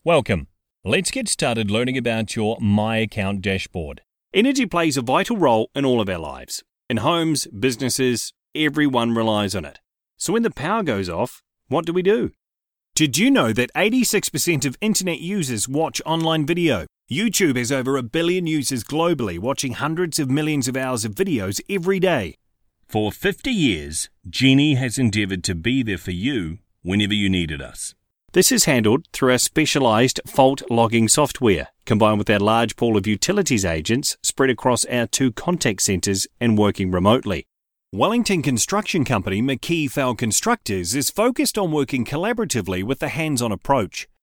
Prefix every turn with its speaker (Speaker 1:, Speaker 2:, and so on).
Speaker 1: Welcome. Let's get started learning about your My Account dashboard.
Speaker 2: Energy plays a vital role in all of our lives. In homes, businesses, everyone relies on it. So when the power goes off, what do? Did you know that 86% of internet users watch online video? YouTube has over 1 billion users globally watching hundreds of millions of hours of videos every day.
Speaker 1: For 50 years, Genie has endeavoured to be there for you whenever you needed us.
Speaker 2: This is handled through our specialised fault logging software, combined with our large pool of utilities agents spread across our 2 contact centres and working remotely. Wellington construction company McKee Fell Constructors is focused on working collaboratively with a hands-on approach.